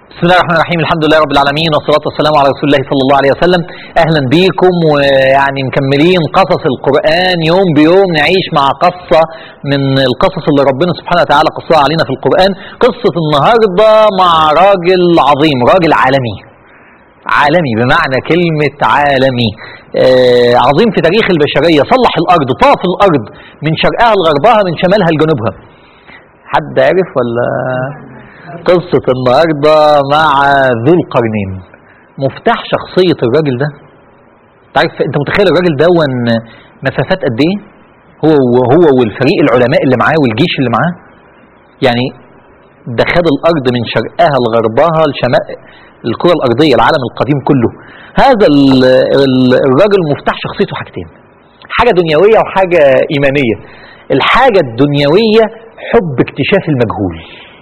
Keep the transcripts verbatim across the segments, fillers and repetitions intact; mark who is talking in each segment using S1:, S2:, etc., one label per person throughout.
S1: بسم الله الرحمن الرحيم. الحمد لله رب العالمين، والصلاة والسلام على رسول الله صلى الله عليه وسلم. أهلا بيكم، ويعني مكملين قصص القرآن يوم بيوم، نعيش مع قصة من القصص اللي ربنا سبحانه وتعالى قصها علينا في القرآن. قصة النهاردة مع راجل عظيم، راجل عالمي، عالمي بمعنى كلمة عالمي، آه عظيم في تاريخ البشرية. صلح الأرض، طاف الأرض من شرقها لغربها، من شمالها لجنوبها. حد عرف ولا؟ قصة النهاردة مع ذو القرنين. مفتاح شخصية الراجل ده، تعرف انت متخيل الراجل ده مسافات قد ايه؟ هو وهو والفريق العلماء اللي معاه والجيش اللي معاه، يعني ده خد الارض من شرقها لغربها لشمال الكرة الارضية، العالم القديم كله. هذا الراجل مفتاح شخصيته حاجتين، حاجة دنيوية وحاجة ايمانية. الحاجة الدنيوية حب اكتشاف المجهول،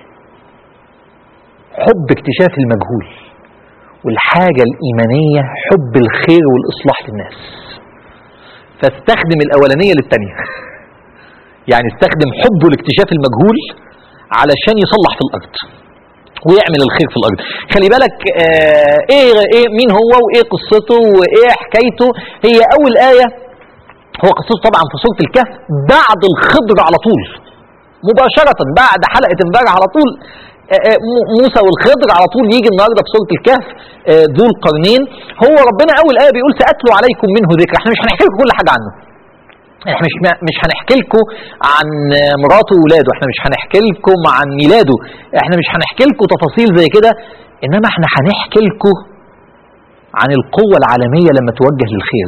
S1: حب اكتشاف المجهول. والحاجة الإيمانية حب الخير والإصلاح للناس. فاستخدم الأولانية للتانية يعني استخدم حبه لاكتشاف المجهول علشان يصلح في الأرض ويعمل الخير في الأرض. خلي بالك آه إيه, إيه مين هو وإيه قصته وإيه حكايته. هي أول آية، هو قصته طبعا في سورة الكهف بعد الخضر على طول، مباشرة بعد حلقة امبارح على طول. موسى والخضر على طول يجي النهارده في سورة الكهف ذو القرنين. هو ربنا اول آية بيقول سأتلو عليكم منه ذكر. احنا مش هنحكي لكم كل حاجة عنه، احنا مش مش هنحكي لكم عن مراته وولاده، احنا مش هنحكي لكم عن ميلاده، احنا مش هنحكي لكم تفاصيل زي كده، انما احنا هنحكي لكم عن القوة العالمية لما توجه للخير،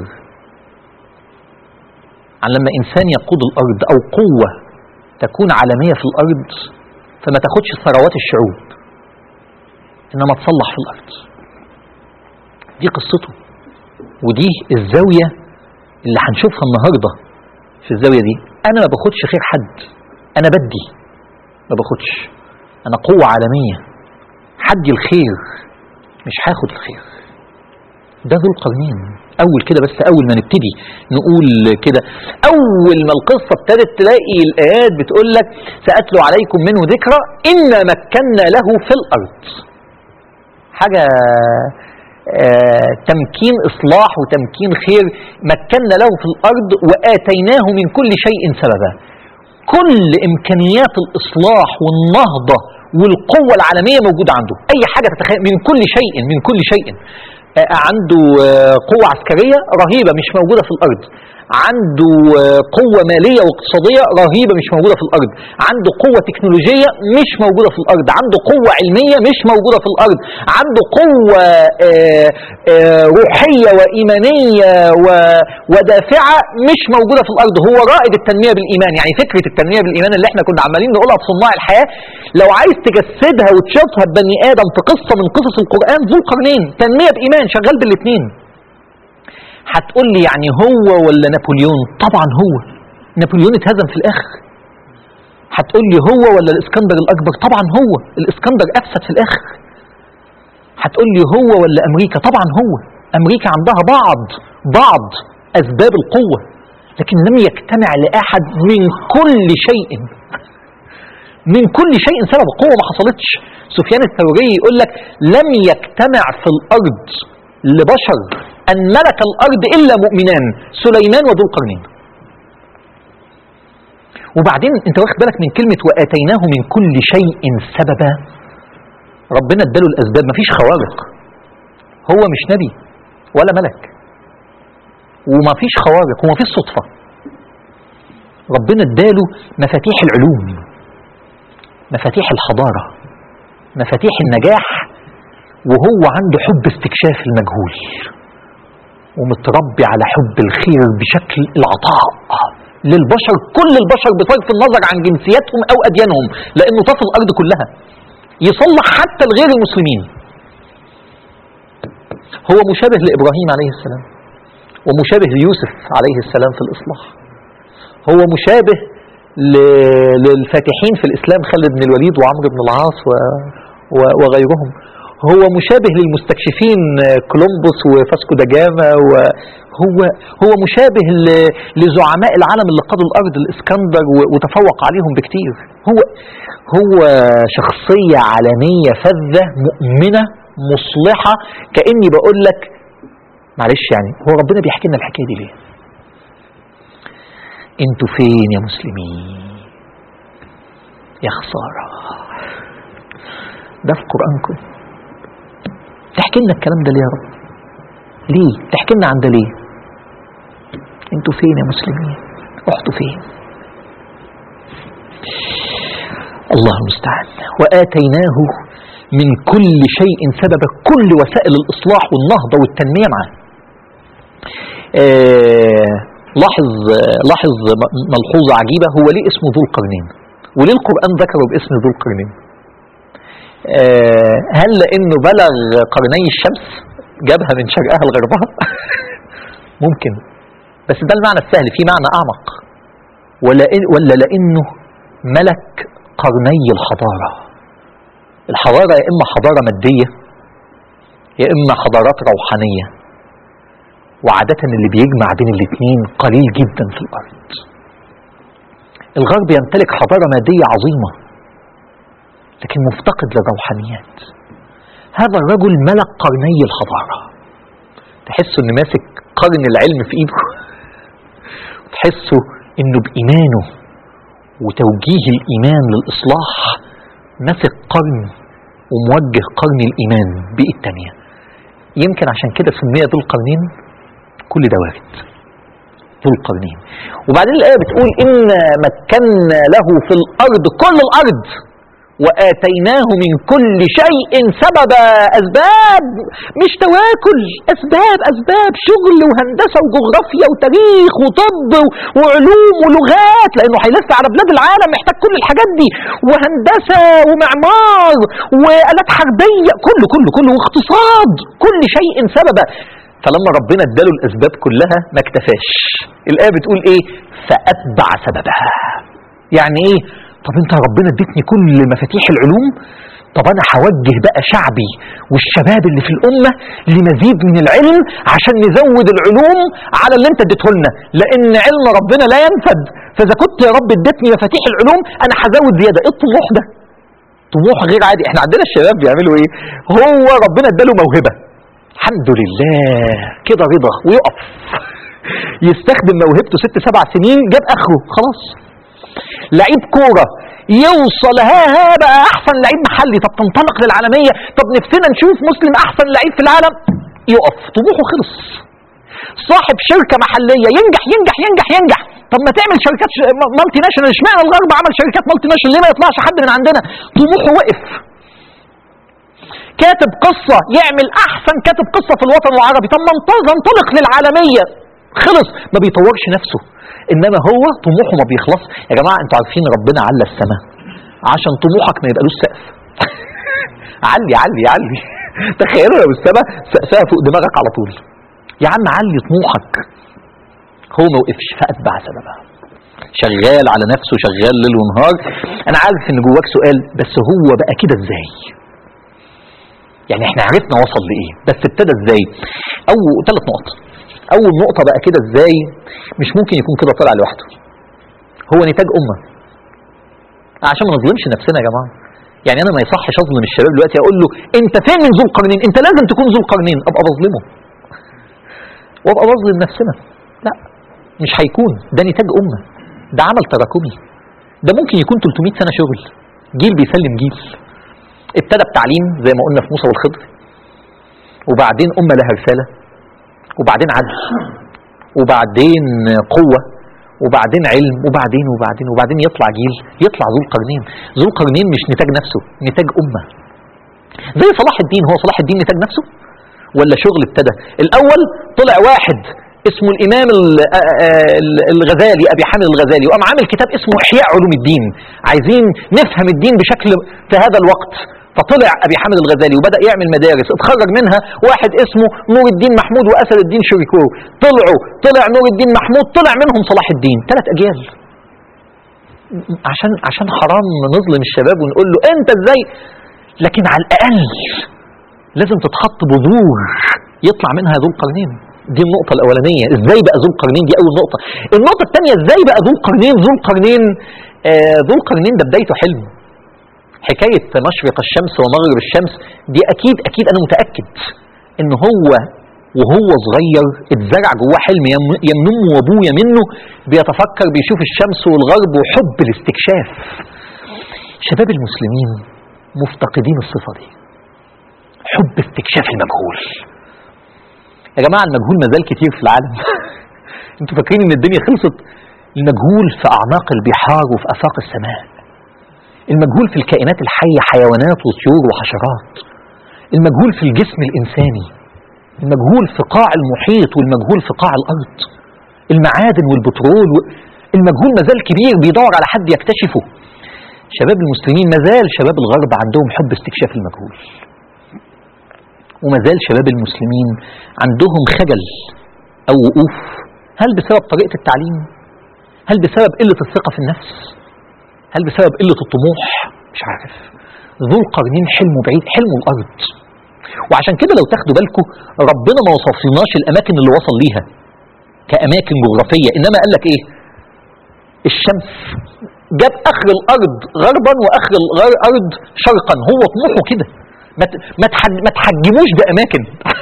S1: عن لما انسان يقود الارض او قوة تكون عالمية في الارض، فما تاخدش ثروات الشعوب انما تصلح في الارض. دي قصته، ودي الزاوية اللي هنشوفها النهاردة. في الزاوية دي انا ما باخدش خير حد، انا بدي، ما باخدش، انا قوة عالمية حدي الخير، مش هاخد الخير. ده ذو القرنين. اول كده بس، اول ما نبتدي نقول كده، اول ما القصة ابتدت تلاقي الايات بتقول لك سأتلو عليكم منه ذكرى إنا مكنا له في الارض. حاجة آه تمكين اصلاح وتمكين خير. مكنا له في الارض واتيناه من كل شيء سببا. كل امكانيات الاصلاح والنهضة والقوة العالمية موجودة عنده. اي حاجة تتخيل، من كل شيء، من كل شيء. عنده قوة عسكرية رهيبة مش موجودة في الأرض، عنده قوة مالية واقتصادية رهيبة مش موجودة في الأرض، عنده قوة تكنولوجية مش موجودة في الأرض، عنده قوة علمية مش موجودة في الأرض، عنده قوة روحية وإيمانية ودافعة مش موجودة في الأرض. هو رائد التنمية بالإيمان. يعني فكرة التنمية بالإيمان اللي احنا كنا عمالين نقولها في صناع الحياة، لو عايز تجسدها وتشوفها ببني آدم في قصة من قصص القرآن، ذو القرنين تنمية بإيمان، شغال بالاثنين. هتقول لي يعني هو ولا نابليون؟ طبعا هو. نابليون اتهزم في الاخر. هتقول لي هو ولا الاسكندر الاكبر؟ طبعا هو. الاسكندر افسد في الاخر. هتقول لي هو ولا امريكا؟ طبعا هو. امريكا عندها بعض بعض اسباب القوة، لكن لم يجتمع لاحد من كل شيء، من كل شيء سبب قوة ما حصلتش. سفيان الثوري يقول لك لم يجتمع في الارض لبشر أن ملك الأرض إلا مؤمنان، سليمان وذو القرنين. وبعدين أنت واخد بالك من كلمة وآتيناه من كل شيء سببا؟ ربنا اداله الأسباب، مفيش خوارق، هو مش نبي ولا ملك، ومفيش خوارق ومفيش صدفة. ربنا اداله مفاتيح العلوم، مفاتيح الحضارة، مفاتيح النجاح، وهو عنده حب استكشاف المجهول، ومتربي على حب الخير بشكل العطاء للبشر، كل البشر بصرف النظر عن جنسياتهم او اديانهم، لانه طاف الارض كلها يصلح حتى الغير المسلمين. هو مشابه لابراهيم عليه السلام، ومشابه ليوسف عليه السلام في الاصلاح، هو مشابه للفاتحين في الاسلام، خالد بن الوليد وعمرو بن العاص وغيرهم. هو مشابه للمستكشفين كولومبوس وفاسكو دا جاما، وهو هو مشابه لزعماء العالم اللي قادوا الارض، الاسكندر وتفوق عليهم بكتير. هو هو شخصية عالمية فذة مؤمنة مصلحة. كأني بقول لك معلش يعني هو ربنا بيحكي لنا الحكاية دي ليه؟ انتوا فين يا مسلمين؟ يا خسارة ده في قرآنكم. تحكي لنا الكلام ده ليه يا رب؟ ليه تحكي لنا عن ده ليه؟ انتوا فين يا مسلمين؟ رحتوا فين؟ الله المستعان. وآتيناه من كل شيء سببا، كل وسائل الإصلاح والنهضة والتنمية معاه. آه لاحظ لاحظ ملحوظة عجيبة، هو ليه اسمه ذو القرنين؟ وليه القرآن ذكره باسم ذو القرنين؟ آه هل لأنه بلغ قرني الشمس جابها من شرقها لغربها؟ ممكن، بس ده المعنى السهل، في معنى أعمق. ولا, ولا لأنه ملك قرني الحضارة. الحضارة يا إما حضارة مادية يا إما حضارات روحانية، وعادة اللي بيجمع بين الاثنين قليل جدا في الأرض. الغرب يمتلك حضارة مادية عظيمة لكن مفتقد للروحانيات. هذا الرجل ملك قرني الحضارة، تحسه انه ماسك قرن العلم في ايده، تحسه انه بإيمانه وتوجيه الإيمان للإصلاح ماسك قرن وموجه قرن الإيمان بإيد تانية. يمكن عشان كده سمي ذو القرنين. كل ده وارد، ذو القرنين. وبعدين الآية بتقول إن مكنا له في الأرض، كل الأرض، وآتيناه من كل شيء سببا. أسباب مش تواكل، أسباب أسباب شغل وهندسة وجغرافيا وتاريخ وطب وعلوم ولغات، لأنه هيلف على بلاد العالم محتاج كل الحاجات دي، وهندسة ومعمار وآلات حربية، كله كله كله واقتصاد، كل شيء سببا. فلما ربنا اداله الأسباب كلها ما اكتفاش. الآية بتقول إيه؟ فأتبع سببها. يعني إيه؟ طب انت ربنا اديتني كل مفاتيح العلوم، طب انا هوجه بقى شعبي والشباب اللي في الامه لمزيد من العلم عشان نزود العلوم على اللي انت اديته لنا، لان علم ربنا لا ينفد. فاذا كنت يا رب اديتني مفاتيح العلوم انا هزود زياده. ايه الطموح ده؟ طموح غير عادي. احنا عندنا الشباب بيعملوا ايه؟ هو ربنا اداله موهبه، الحمد لله كده رضا ويقف يستخدم موهبته ست سبع سنين، جاب اخره خلاص. لعيب كورة يوصل ها ها بقى احسن لعيب محلي، طب تنطلق للعالمية، طب نفسنا نشوف مسلم احسن لعيب في العالم، يقف طموحه خلص. صاحب شركة محلية ينجح ينجح ينجح ينجح، طب ما تعمل شركات مالتي ناشونال، اشمعنى الغرب عمل شركات مالتي ناشونال، ليه ما يطلعش حد من عندنا؟ طموحه وقف. كاتب قصة يعمل احسن كاتب قصة في الوطن العربي، طب ما انطلق للعالمية، خلص، ما بيطورش نفسه. انما هو طموحه ما بيخلص. يا جماعه انتوا عارفين ربنا على السماء عشان طموحك ما يبقالوش سقف. علي علي علي تخيلوا لو السماء سقفها فوق دماغك على طول. يا عم علي طموحك. هو ما وقفش، فاتبع سببها، شغال على نفسه، شغال ليل ونهار. انا عارف ان جواك سؤال، بس هو بقى كده ازاي؟ يعني احنا عرفنا وصل لايه، بس ابتدى ازاي؟ او ثلاث نقط. اول نقطة بقى كده ازاي؟ مش ممكن يكون كده طلع لوحده، هو نتاج امة. عشان ما نظلمش نفسنا يا جماعة. يعني انا ما يصحش اظلم الشباب دلوقتي اقول له انت فين من ذو القرنين، انت لازم تكون ذو القرنين، ابقى بظلمه وابقى بظلم نفسنا. لا مش هيكون، ده نتاج امة، ده عمل تراكمي، ده ممكن يكون ثلاثمائة سنة شغل، جيل بيسلم جيل. ابتدى بتعليم زي ما قلنا في موسى والخضر، وبعدين امة لها رسالة، وبعدين عدل، وبعدين قوة، وبعدين علم، وبعدين وبعدين وبعدين يطلع جيل، يطلع ذو القرنين. ذو القرنين مش نتاج نفسه، نتاج أمة. زي صلاح الدين، هو صلاح الدين نتاج نفسه ولا شغل ابتدى؟ الأول طلع واحد اسمه الإمام الغزالي، أبي حامد الغزالي، وقام عامل كتاب اسمه إحياء علوم الدين، عايزين نفهم الدين بشكل في هذا الوقت. فطلع أبي حامد الغزالي وبدأ يعمل مدارس، اتخرج منها واحد اسمه نور الدين محمود وأسد الدين شريكو، طلعوا طلع نور الدين محمود، طلع منهم صلاح الدين، ثلاث أجيال. عشان عشان حرام نظلم الشباب ونقول له أنت إزاي، لكن على الأقل لازم تتحط بذور يطلع منها ذو القرنين. دي النقطة الأولانية، ازاي بقى ذو القرنين، دي أول نقطة. النقطة الثانية، ازاي بقى ذو القرنين ذو القرنين آه ذو القرنين ده بدايته حلم. حكاية مشرق الشمس ومغرب الشمس دي أكيد أكيد أنا متأكد إن هو وهو صغير اتزرع جواه حلم، يمنم وابويا منه بيتفكر بيشوف الشمس والغرب وحب الاستكشاف. شباب المسلمين مفتقدين الصفة دي، حب استكشاف المجهول. يا جماعة المجهول مازال كتير في العالم. انتوا فاكرين ان الدنيا خلصت؟ المجهول في اعماق البحار وفي افاق السماء، المجهول في الكائنات الحية، حيوانات وطيور وحشرات، المجهول في الجسم الانساني، المجهول في قاع المحيط والمجهول في قاع الارض، المعادن والبترول و... المجهول مازال كبير بيدور على حد يكتشفه. شباب المسلمين مازال شباب الغرب عندهم حب استكشاف المجهول، ومازال شباب المسلمين عندهم خجل او وقوف. هل بسبب طريقة التعليم؟ هل بسبب قلة الثقة في النفس؟ هل بسبب قلة الطموح؟ مش عارف. ذو القرنين حلمه بعيد، حلمه الارض. وعشان كده لو تاخدوا بالكم ربنا ما وصفناش الاماكن اللي وصل ليها كاماكن جغرافيه، انما قال لك ايه؟ الشمس جاب اخر الارض غربا واخر الارض شرقا. هو طموحه كده، ما تحجموش باماكن.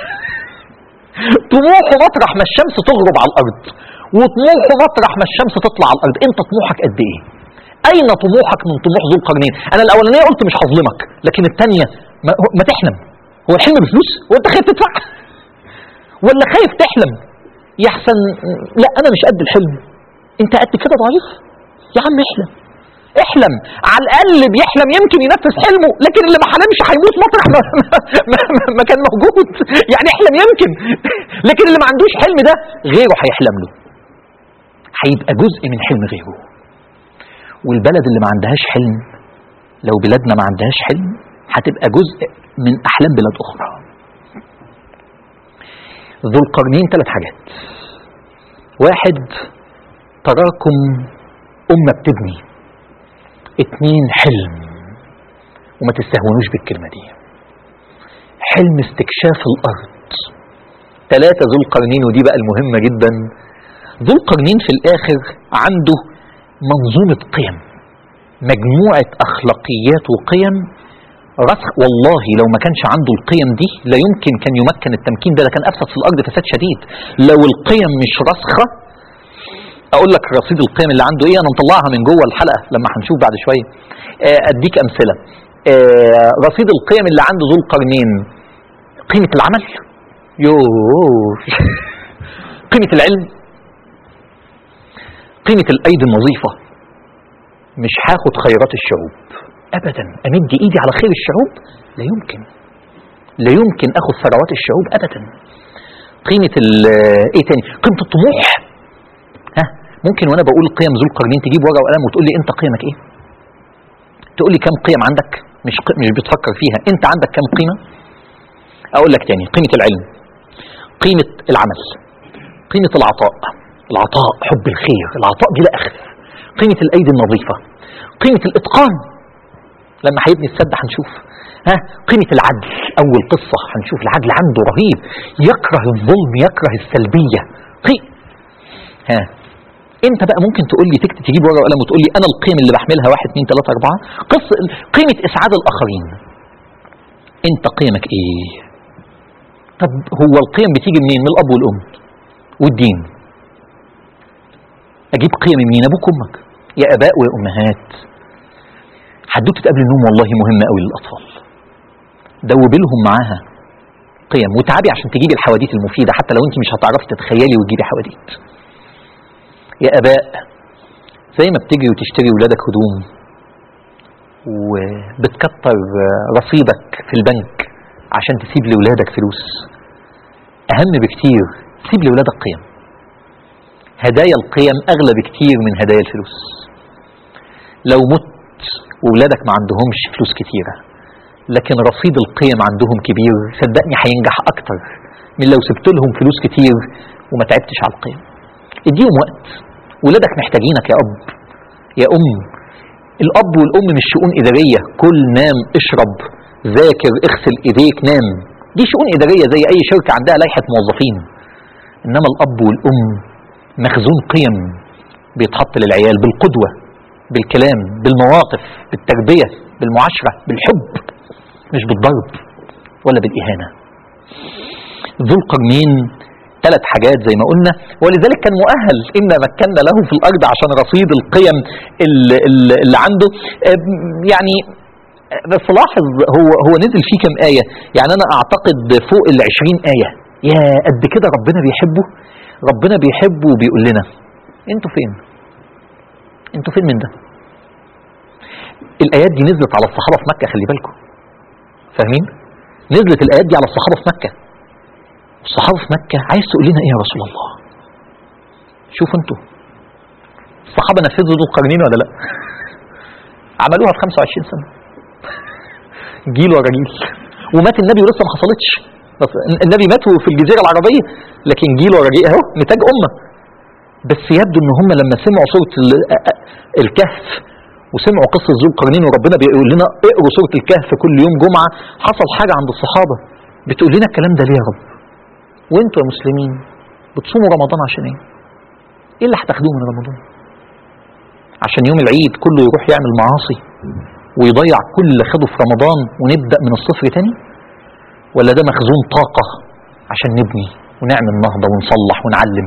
S1: طموحه مطرح ما الشمس تغرب على الارض، وطموحه مطرح ما الشمس تطلع على الارض. انت طموحك قد ايه؟ اين طموحك من طموح ذو القرنين؟ انا الاولانيه قلت مش هظلمك، لكن الثانيه ما, ما تحلم. هو الحلم بفلوس؟ وانت خايف تدفع؟ ولا خايف تحلم؟ يحسن لا انا مش قد الحلم. انت قد كده ضعيف يا عم، احلم احلم. على الاقل اللي بيحلم يمكن ينفذ حلمه، لكن اللي ما حلمش هيموت مطرح ما, ما, ما, ما كان موجود. يعني احلم يمكن، لكن اللي ما عندوش حلم ده غيره هيحلم له، هيبقى جزء من حلم غيره. والبلد اللي ما عندهاش حلم، لو بلادنا ما عندهاش حلم، هتبقى جزء من احلام بلاد اخرى. ذو القرنين ثلاث حاجات. واحد، تراكم امه بتبني. اتنين، حلم، وما تستهونوش بالكلمه دي، حلم استكشاف الارض. ثلاثة، ذو القرنين، ودي بقى المهمه جدا. ذو القرنين في الاخر عنده منظومه قيم، مجموعه اخلاقيات وقيم رسخ. والله لو ما كانش عنده القيم دي لا يمكن كان يمكن التمكين ده، ده كان افسد في الارض فساد شديد. لو القيم مش راسخه، اقول لك رصيد القيم اللي عنده ايه، انا مطلعها من جوه الحلقه لما هنشوف بعد شويه. اديك امثله. رصيد القيم اللي عنده ذو القرنين: قيمه العمل، يوه قيمه العلم، قيمه الايدي النظيفه. مش هاخد خيرات الشعوب ابدا، امد ايدي على خير الشعوب، لا يمكن لا يمكن اخذ ثروات الشعوب ابدا. قيمه ايه تاني؟ قيمه الطموح. ها ممكن وانا بقول قيم ذو القرنين تجيب ورقه وقلم وتقول لي انت قيمك ايه؟ تقول لي كم قيم عندك؟ مش ق... مش بتفكر فيها، انت عندك كم قيمه؟ اقول لك تاني: قيمه العلم، قيمه العمل، قيمه العطاء، العطاء حب الخير، العطاء بلا اخذ، قيمه الايدي النظيفه، قيمه الاتقان. لما هيبني السد هنشوف. ها قيمة العدل، أول قصة هنشوف العدل عنده رهيب، يكره الظلم، يكره السلبية. قي... ها أنت بقى ممكن تقول لي، تكتب تجيب ورقة وقلم وتقول لي أنا القيم اللي بحملها واحد اثنين ثلاثة أربعة. قصة قيمة إسعاد الآخرين، أنت قيمك إيه؟ طب هو القيم بتيجي منين؟ من الأب والأم والدين. أجيب قيم منين؟ أبوك وأمك، يا آباء ويا أمهات. حدوته قبل النوم والله مهمة قوي للأطفال، دوب لهم معاها قيم، وتعبي عشان تجيبي الحواديت المفيدة حتى لو انت مش هتعرفي تتخيلي وتجيبي حواديت. يا آباء، زي ما بتجري وتشتري ولادك هدوم وبتكتر رصيدك في البنك عشان تسيب لولادك فلوس، أهم بكتير سيب لولادك قيم. هدايا القيم أغلى بكتير من هدايا الفلوس. لو مت وولادك ما عندهمش فلوس كتيرة لكن رصيد القيم عندهم كبير، صدقني هينجح اكتر من لو سبت لهم فلوس كتير وما تعبتش على القيم. اديهم وقت، ولادك محتاجينك يا اب يا ام. الاب والام مش شؤون ادارية، كل نام اشرب ذاكر اغسل ايديك نام. دي شؤون إدارية زي أي شركة عندها لائحة موظفين. إنما الأب والأم مخزون قيم بيتحط للعيال بالقدوة، بالكلام، بالمواقف، بالتربية، بالمعاشرة، بالحب، مش بالضرب ولا بالإهانة. ذو القرنين ثلاث حاجات زي ما قلنا، ولذلك كان مؤهل إن مكنا له في الأرض عشان رصيد القيم اللي, اللي عنده. يعني بس لاحظ هو هو نزل فيه كم آية، يعني أنا أعتقد فوق العشرين آية. يا قد كده ربنا بيحبه، ربنا بيحبه وبيقول لنا انتوا فين؟ انتوا فين من ده؟ الآيات دي نزلت على الصحابة في مكة، خلي بالكم فاهمين؟ نزلت الآيات دي على الصحابة في مكة. الصحابة في مكة عايز تقول لنا ايه يا رسول الله؟ شوفوا انتوا الصحابة نفذوا ذو القرنين ولا لا؟ عملوها في خمسة وعشرين سنة جيل ورا جيل، ومات النبي ولسه ما حصلتش. النبي مات في الجزيرة العربية، لكن جيل ورا جيل اهو نتاج أمة. بس يبدو ان هم لما سمعوا سورة الكهف وسمعوا قصة ذو القرنين، وربنا بيقول لنا اقروا سورة الكهف كل يوم جمعة، حصل حاجة عند الصحابة بتقول لنا الكلام ده ليه يا رب؟ وانتوا يا مسلمين بتصوموا رمضان عشان ايه؟ ايه اللي هتاخدوه من رمضان؟ عشان يوم العيد كله يروح يعمل معاصي ويضيع كل اللي خده في رمضان ونبدأ من الصفر تاني؟ ولا ده مخزون طاقة عشان نبني ونعمل نهضة ونصلح ونعلم؟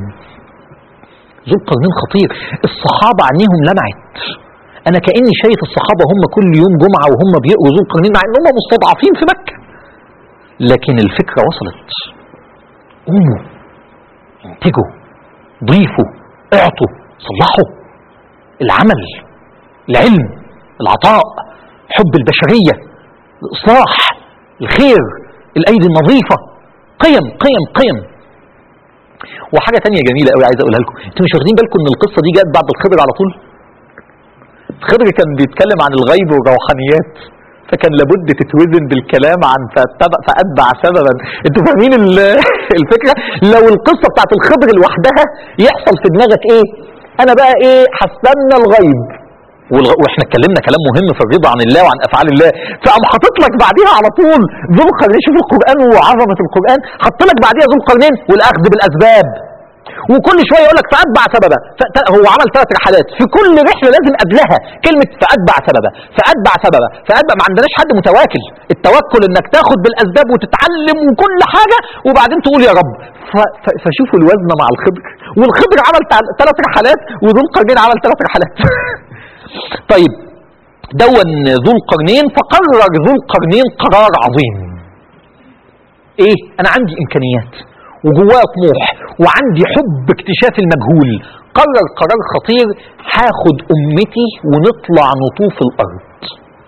S1: ذو القرنين خطير. الصحابة عينيهم لمعت. انا كأني شايف الصحابة هم كل يوم جمعة وهم بيقروا ذو القرنين مع ان هم مستضعفين في مكة، لكن الفكرة وصلت. قوموا انتجوا ضيفوا اعطوا صلحوا. العمل، العلم، العطاء، حب البشرية، الإصلاح، الخير، الأيدي النظيفة، قيم قيم قيم. وحاجة تانية جميلة قوي عايز أقولها لكم، انتوا مش واخدين بالكم ان القصة دي جت بعد الخضر على طول؟ الخضر كان بيتكلم عن الغيب والروحانيات، فكان لابد تتوزن بالكلام عن فأتبع سببا. انتوا فاهمين الفكرة؟ لو القصة بتاعت الخضر لوحدها يحصل في دماغك ايه؟ انا بقى ايه؟ هستنى الغيب، واحنا اتكلمنا كلام مهم في الرضا عن الله وعن افعال الله، فقام حاطط لك بعديها على طول ذو القرنين. شوف القرآن وعظمة القرآن، حط لك بعديها ذو القرنين والاخذ بالاسباب، وكل شويه يقول لك فاتبع سببا. هو عمل ثلاث رحلات، في كل رحله لازم قبلها كلمه فاتبع سببا فاتبع سببا فاتبع. ما عندناش حد متواكل. التوكل انك تاخد بالاسباب وتتعلم وكل حاجه وبعدين تقول يا رب. فشوفوا الوزن مع الخضر، والخضر عمل ثلاث رحلات وذو القرنين عمل ثلاث رحلات. طيب دون ذو القرنين، فقرر ذو القرنين قرار عظيم. ايه؟ انا عندي امكانيات وجوايا طموح وعندي حب اكتشاف المجهول. قرر قرار خطير، هاخد امتي ونطلع نطوف الارض.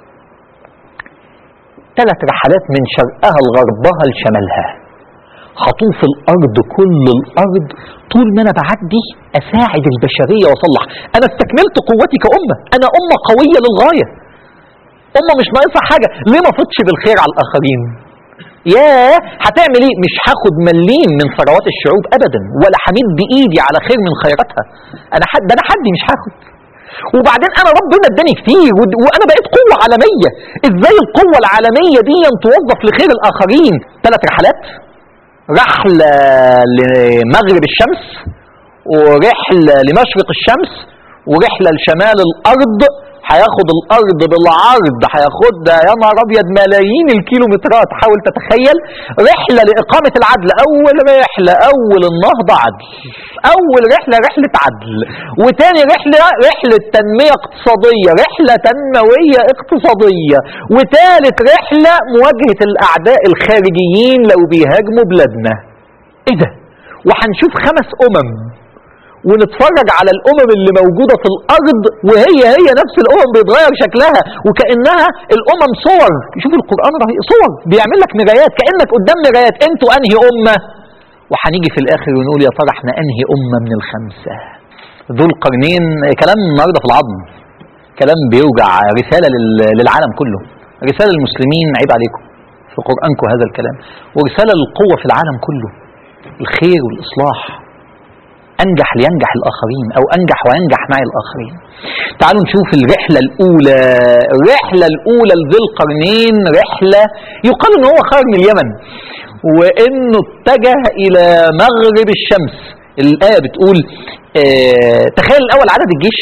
S1: ثلاث رحلات من شرقها لغربها لشمالها، هطوف الارض كل الارض. طول ما انا بعدي اساعد البشرية واصلح. انا استكملت قوتي كأمة، انا امة قوية للغاية، امة مش ناقصها حاجة. ليه ما فضش بالخير على الاخرين؟ ياه هتعمل ايه؟ مش هاخد مليم من ثروات الشعوب ابدا، ولا همد بايدي على خير من خيراتها. انا حد ده انا حدي مش هاخد. وبعدين انا ربنا اداني كتير وانا بقيت قوة عالمية. ازاي القوة العالمية دي توظف لخير الاخرين؟ ثلاث رحلات، رحلة لمغرب الشمس، ورحلة لمشرق الشمس، ورحلة لشمال الارض. هياخد الارض بالعرض، هياخدها يا نهار ابيض ملايين الكيلومترات. حاول تتخيل. رحله لاقامه العدل، اول رحله اول النهضه عدل، اول رحله رحله عدل، وتاني رحله رحله تنميه اقتصاديه، رحله تنمويه اقتصاديه، وتالت رحله مواجهه الاعداء الخارجيين لو بيهاجموا بلادنا. ايه ده؟ وهنشوف خمس امم ونتفرج على الامم اللي موجودة في الارض وهي هي نفس الامم بيتغير شكلها وكأنها الامم صور. شوفوا القرآن رهيب، صور بيعمل لك مرايات، كأنك قدام مرايات. انتوا انهي امة؟ وهنيجي في الاخر ونقول يا ترى احنا انهي امة من الخمسة. ذو القرنين كلام النهارده في العظم، كلام بيوجع، رسالة للعالم كله، رسالة للمسلمين عيب عليكم في قرآنكم هذا الكلام، ورسالة للقوة في العالم كله، الخير والإصلاح. أنجح لينجح الآخرين، أو أنجح وينجح معي الآخرين. تعالوا نشوف الرحلة الأولى. الرحلة الأولى لذي القرنين رحلة يقال إن هو خرج من اليمن، وانه اتجه الى مغرب الشمس. الآية بتقول اه تخيل الاول عدد الجيش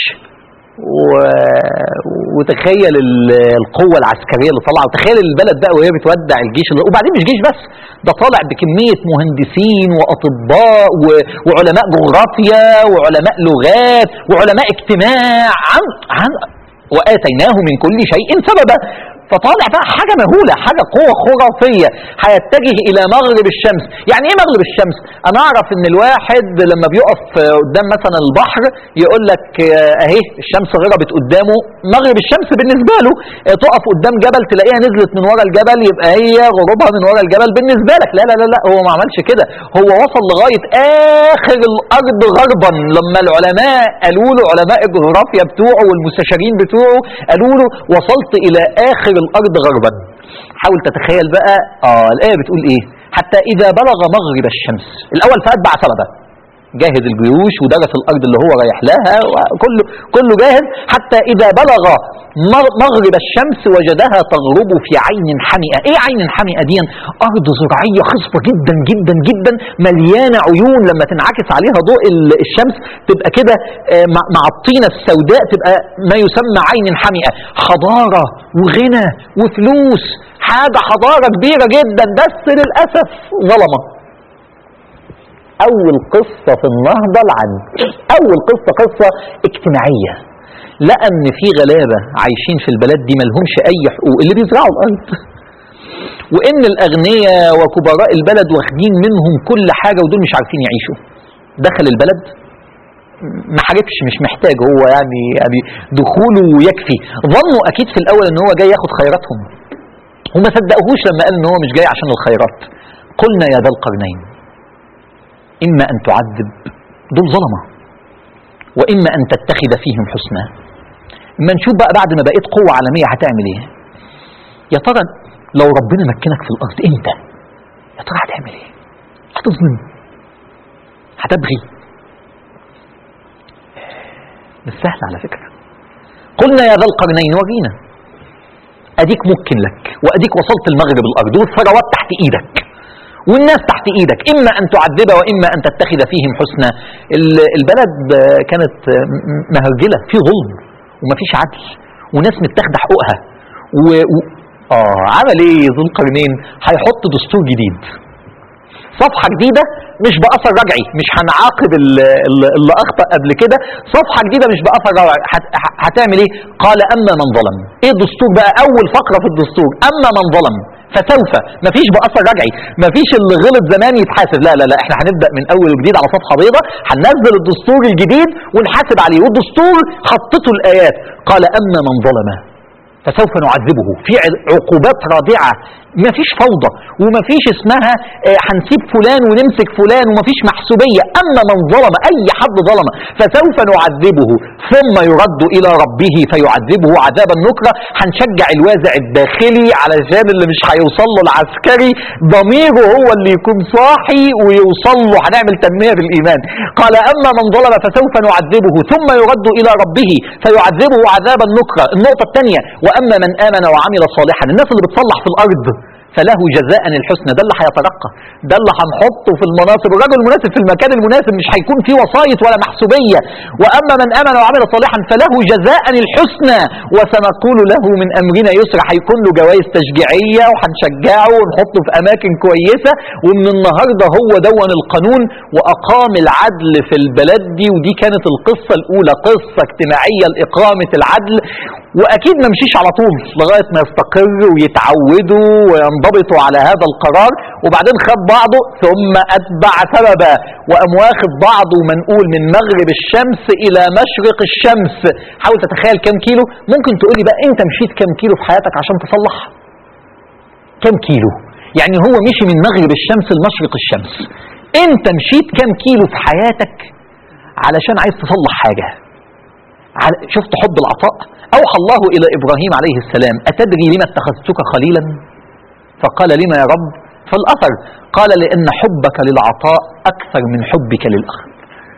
S1: وتخيل القوة العسكرية اللي طالعة، وتخيل البلد بقى وهي بتودع الجيش اللي... وبعدين مش جيش بس، ده طالع بكمية مهندسين وأطباء وعلماء جغرافيا وعلماء لغات وعلماء اجتماع عن عن وآتيناه من كل شيء سببا. فطالع بقى حاجة مهولة، حاجة قوة خرافية، هيتجه إلى مغرب الشمس. يعني إيه مغرب الشمس؟ أنا أعرف إن الواحد لما بيقف قدام مثلا البحر يقول لك أهي الشمس غربت قدامه، مغرب الشمس بالنسبة له. تقف قدام جبل تلاقيها نزلت من ورا الجبل، يبقى هي غروبها من ورا الجبل بالنسبة لك. لا لا لا لا، هو ما عملش كده، هو وصل لغاية آخر الأرض غربا. لما العلماء قالوا له، علماء الجغرافيا بتوعه والمستشارين بتوعه قالوا له وصلت إلى آخر الأرض غربا. حاول تتخيل بقى. آه الآية بتقول إيه؟ حتى إذا بلغ مغرب الشمس. الأول فأتبع سببا، جاهز الجيوش ودرس الأرض اللي هو رايح لها وكله كله جاهز. حتى إذا بلغ مغرب الشمس وجدها تغرب في عين حمئة. إيه عين حمئة دي؟ أرض زراعية خصبة جدا جدا جدا، مليانة عيون، لما تنعكس عليها ضوء الشمس تبقى كده مع الطينة السوداء تبقى ما يسمى عين حمئة. حضارة وغنى وفلوس، حاجة حضارة كبيرة جدا، بس للأسف ظلمة. أول قصة في النهضة العدل، أول قصة قصة اجتماعية، لقى ان في غلابة عايشين في البلد دي ملهمش اي حقوق، اللي بيزرعوا الارض، وان الاغنياء وكبراء البلد واخدين منهم كل حاجة ودول مش عارفين يعيشوا. دخل البلد ما حاربش، مش محتاج، هو يعني يعني دخوله يكفي. ظنوا اكيد في الاول ان هو جاي ياخد خيراتهم، وما صدقوهوش لما قال ان هو مش جاي عشان الخيرات. قلنا يا ذا القرنين اما ان تعذب، دول ظلمة، واما ان تتخذ فيهم حسنا. اما نشوف بقى بعد ما بقيت قوة عالمية هتعمل ايه. يا ترى لو ربنا مكنك في الارض انت يا ترى هتعمل ايه؟ هتظلم؟ هتبغي؟ مش سهل على فكرة. قلنا يا ذا القرنين ورينا، اديك ممكن لك، واديك وصلت المغرب الارض والثروات تحت ايدك والناس تحت ايدك، اما ان تعذب واما ان تتخذ فيهم حسنا. البلد كانت مهرجلة، في ظلم ومفيش عدل وناس متاخده حقوقها. و... و... اه عمل ايه ذو القرنين؟ هيحط دستور جديد، صفحة جديدة مش بأثر رجعي، مش هنعاقب اللي أخطأ قبل كده، صفحة جديدة مش بأثر رجعي. هتعمل ايه؟ قال أما من ظلم. ايه الدستور بقى؟ أول فقرة في الدستور أما من ظلم فسوف، مفيش بأثر رجعي، مفيش اللي غلط زمان يتحاسب، لا لا لا، احنا هنبدأ من أول وجديد على صفحة بيضاء، هننزل الدستور الجديد ونحاسب عليه. والدستور خطته الآيات، قال أما من ظلم فسوف نعذبه، في عقوبات رادعة، مفيش فوضى ومفيش اسمها هنسيب فلان ونمسك فلان ومفيش محسوبية. أما من ظلم، أي حد ظلم فسوف نعذبه ثم يرد إلى ربه فيعذبه عذابا نكرا. هنشجع الوازع الداخلي علشان اللي مش هيوصل له العسكري ضميره هو اللي يكون صاحي ويوصل له، هنعمل تنمية بالإيمان. قال أما من ظلم فسوف نعذبه ثم يرد إلى ربه فيعذبه عذابا نكرا. النقطة الثانية وأما من آمن وعمل صالحا، الناس اللي بتصلح في الأرض فله جزاء الحسنى، ده اللي هيترقى، ده اللي هنحطه في المناصب، الرجل المناسب في المكان المناسب، مش هيكون فيه وسايط ولا محسوبية. وأما من آمن وعمل صالحا فله جزاء الحسنى وسنقول له من أمرنا يسرا، هيكون له جوائز تشجيعية وهنشجعه ونحطه في أماكن كويسة. ومن النهاردة هو دون القانون وأقام العدل في البلد دي. ودي كانت القصة الأولى، قصة اجتماعية لإقامة العدل. وأكيد ما مشيش على طول لغاية ما يستقر ويتعودوا وينضبطوا على هذا القرار، وبعدين خد بعضه ثم أتبع سببا وقام واخد بعضه منقول من مغرب الشمس إلى مشرق الشمس. حاول تتخيل كم كيلو. ممكن تقولي بقى أنت مشيت كم كيلو في حياتك عشان تصلح؟ كم كيلو؟ يعني هو مشي من مغرب الشمس لمشرق الشمس، أنت مشيت كم كيلو في حياتك علشان عايز تصلح حاجة؟ شفت حب العطاء؟ أوحى الله إلى إبراهيم عليه السلام أتدري لما اتخذتك خليلا؟ فقال لما يا رب؟ فالأثر قال لأن حبك للعطاء أكثر من حبك للأخذ.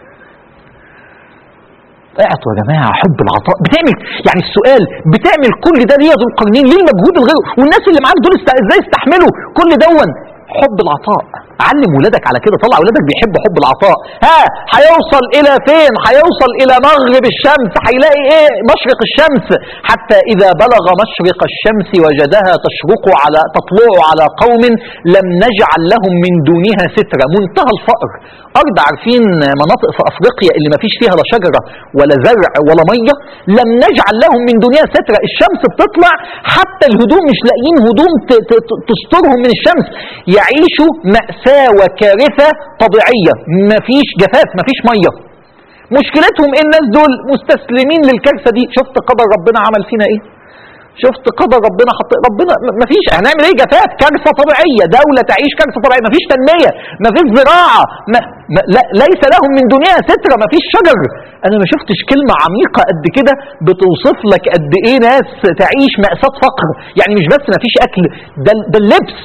S1: اعطوا يا جماعة، حب العطاء بتعمل، يعني السؤال بتعمل كل ده ليه يا ذو القرنين؟ ليه المجهود الغير؟ والناس اللي معاك دول ازاي استحملوا كل دون؟ حب العطاء. علم ولادك على كده، طلع ولادك بيحبوا حب العطاء. ها هيوصل الى فين؟ هيوصل الى مغرب الشمس، هيلاقي ايه؟ مشرق الشمس. حتى اذا بلغ مشرق الشمس وجدها تشرق على تطلع على قوم لم نجعل لهم من دونها سترة. منتهى الفقر، ارض عارفين مناطق في افريقيا اللي ما فيش فيها لا شجرة ولا زرع ولا مية، لم نجعل لهم من دونها سترة. الشمس بتطلع حتى الهدوم مش لاقيين هدوم تسترهم من الشمس، يعيشوا مأساة وكارثة طبيعية، مفيش جفاف مفيش مية. مشكلتهم إيه الناس دول؟ مستسلمين للكارثة دي. شفت قدر ربنا عمل فينا ايه؟ شفت قدر ربنا حط ربنا مفيش، هنعمل ايه؟ جفاف، كارثة طبيعية، دولة تعيش كارثة طبيعية، مفيش تنمية، مفيش زراعة، ما ما لا ليس لهم من دنياها سترة، مفيش شجر. انا ما شفتش كلمة عميقة قد كده بتوصف لك قد ايه ناس تعيش مأساة فقر. يعني مش بس مفيش اكل، ده ده اللبس.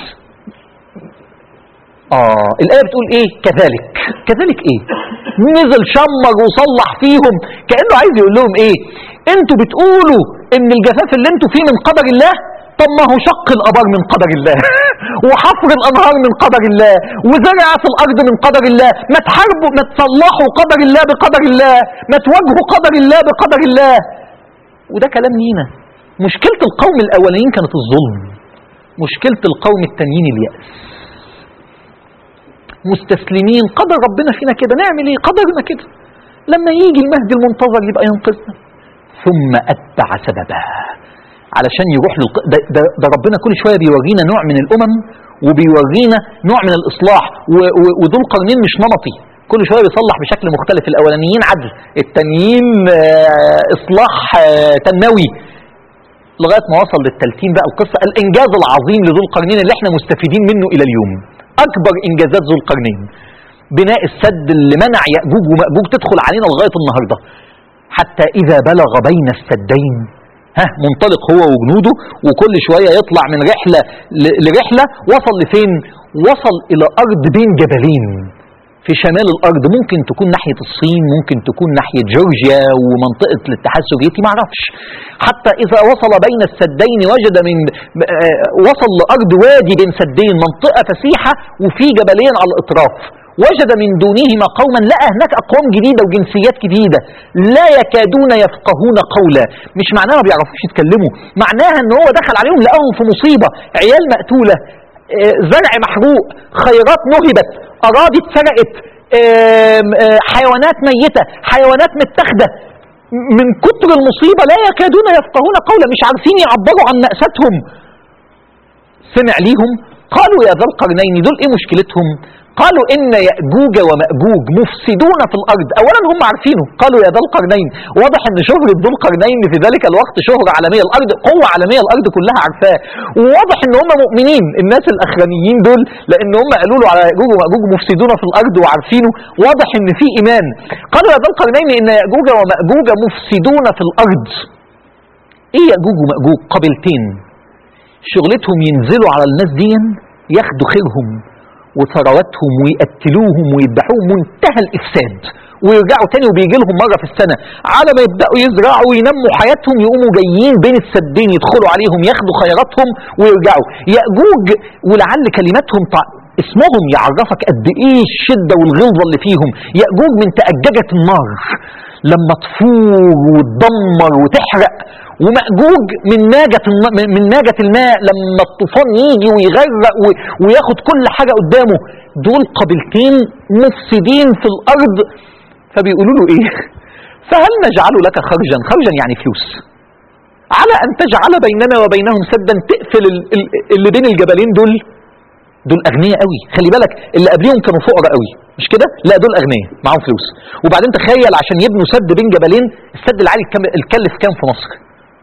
S1: آه الآية بتقول إيه؟ كذلك. كذلك إيه؟ نزل شمر وصلح فيهم، كأنه عايز يقول لهم إيه؟ أنتوا بتقولوا إن الجفاف اللي أنتوا فيه من قدر الله، طب ما هو شق الأبار من قدر الله وحفر الأنهار من قدر الله وزرع في الأرض من قدر الله. ما تحاربوا، ما تصلحوا قدر الله بقدر الله، ما تواجهوا قدر الله بقدر الله. وده كلام لينا. مشكلة القوم الأولين كانت الظلم، مشكلة القوم التانيين اليأس. مستسلمين، قدر ربنا فينا كده، نعمل ايه؟ قدرنا كده. لما يجي المهدي المنتظر يبقى ينقذنا. ثم أتبع سببا، علشان يروح للق... ده, ده, ده ربنا كل شوية بيورينا نوع من الأمم وبيورينا نوع من الإصلاح، و... و... وذو القرنين مش نمطي، كل شوية بيصلح بشكل مختلف. الأولانيين عدل، التانيين آه إصلاح آه تنموي، لغاية ما وصل للتلتين بقى القصة، الإنجاز العظيم لذو القرنين اللي احنا مستفيدين منه إلى اليوم. أكبر إنجازات ذو القرنين بناء السد اللي منع يأجوج ومأجوج تدخل علينا لغاية النهاردة. حتى إذا بلغ بين السدين، ها منطلق هو وجنوده وكل شوية يطلع من رحلة لرحلة، وصل لفين؟ وصل إلى أرض بين جبلين في شمال الأرض، ممكن تكون ناحية الصين، ممكن تكون ناحية جورجيا ومنطقة الاتحاد السوفيتي، معرفش. حتى إذا وصل بين السدين وجد من وصل لأرض وادي بين سدين، منطقة فسيحة وفي جبلين على الأطراف. وجد من دونهما قوما، لقى هناك أقوام جديدة وجنسيات جديدة لا يكادون يفقهون قولا. مش معناها ما بيعرفوش يتكلموا، معناها ان هو دخل عليهم لقاهم في مصيبة، عيال مقتولة، زرع محروق، خيرات نهبت، أراضي اتسرقت، حيوانات ميتة، حيوانات متاخدة. من كتر المصيبة لا يكادون يفقهون قولا، مش عارفين يعبروا عن مأساتهم. سمع ليهم، قالوا يا ذا القرنين، دول ايه مشكلتهم؟ قالوا إن يأجوج ومأجوج مفسدون في الأرض. أولا هم عارفينه، قالوا يا ذا القرنين، واضح أن شهرة ذو القرنين في ذلك الوقت شهرة عالمية، الأرض قوة عالمية، الأرض كلها عارفاه. وواضح أن هم مؤمنين الناس الأخرانيين دول، لأن هم قالوا له على يأجوج ومأجوج مفسدون في الأرض وعارفينه، واضح أن في إيمان. قالوا يا ذا القرنين إن يأجوج ومأجوج مفسدون في الأرض. إيه يأجوج ومأجوج؟ قبيلتين شغلتهم ينزلوا على الناس دي ياخدوا خيرهم وثرواتهم ويقتلوهم ويذبحوهم، منتهى الإفساد، ويرجعوا تاني وبيجي لهم مرة في السنة على ما يبدأوا يزرعوا وينموا حياتهم، يقوموا جايين بين السدين يدخلوا عليهم ياخدوا خيراتهم ويرجعوا. يأجوج ولعل كلماتهم طع... اسمهم يعرفك قد ايه الشدة والغلظة اللي فيهم. يأجوج من تأججة النار لما تفور وتدمر وتحرق، ومأجوج من ناجة من ناجة الماء لما الطوفان يجي ويغرق وياخد كل حاجة قدامه. دول قبيلتين مفسدين في الأرض. فبيقولوا له ايه؟ فهل نجعل لك خرجا؟ خرجا يعني فلوس، على أن تجعل بيننا وبينهم سدا، تقفل اللي بين الجبلين. دول دول أغنياء قوي، خلي بالك اللي قبليهم كانوا فقراء قوي، مش كده؟ لا دول أغنياء معاهم فلوس. وبعدين تخيل عشان يبنوا سد بين جبلين، السد العالي الكلف كام في مصر؟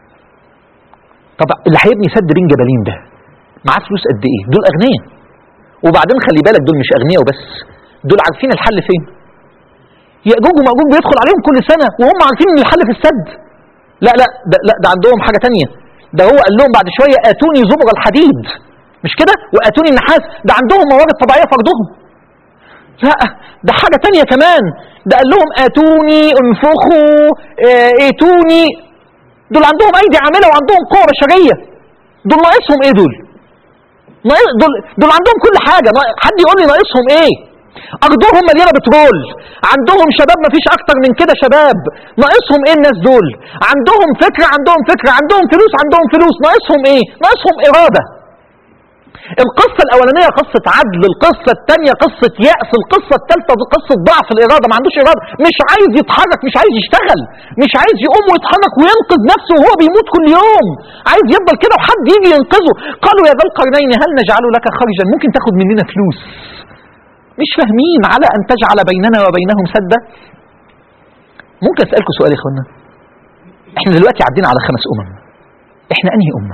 S1: طب اللي هيبني سد بين جبلين ده معاه فلوس قد ايه؟ دول أغنياء. وبعدين خلي بالك دول مش أغنياء وبس، دول عارفين الحل فين. يأجوج ومأجوج بيدخل عليهم كل سنة وهم عارفين ان الحل في السد. لا لا ده, لا ده عندهم حاجة تانية. ده هو قال لهم بعد شوية آتوني زبر الحديد، مش كده؟ وآتوني النحاس. ده عندهم موارد طبيعية في أرضهم. لا ده حاجة تانية كمان، ده قال لهم آتوني انفخوا آتوني. دول عندهم أيدي عاملة وعندهم قوة بشرية. دول ناقصهم ايه دول؟ دول دول عندهم كل حاجه، حد يقول لي ناقصهم ايه؟ ارضهم مليانه بترول، عندهم شباب مفيش اكتر من كده شباب، ناقصهم ايه الناس دول؟ عندهم فكره عندهم فكره، عندهم فلوس عندهم فلوس، ناقصهم ايه؟ ناقصهم اراده. القصة الأولانية قصة عدل، القصة الثانية قصة يأس، القصة الثالثة قصة ضعف الإرادة، ما عندوش إرادة، مش عايز يتحرك، مش عايز يشتغل، مش عايز يقوم ويتحرك وينقذ نفسه وهو بيموت كل يوم، عايز يفضل كده وحد يجي ينقذه. قالوا يا ذا القرنين هل نجعل لك خرجا، ممكن تاخد مننا فلوس؟ مش فاهمين على أن تجعل بيننا وبينهم سدا. ممكن أسألكم سؤال يا إخوانا؟ إحنا دلوقتي عدينا على خمس أمم، إحنا أنهي أمة؟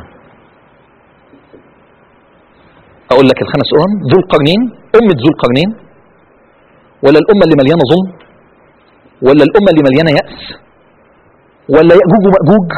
S1: أقول لك الخمس أمم، ذو القرنين، أمة ذو القرنين، ولا الأمة اللي مليانة ظلم، ولا الأمة اللي مليانة يأس، ولا يأجوج ومأجوج،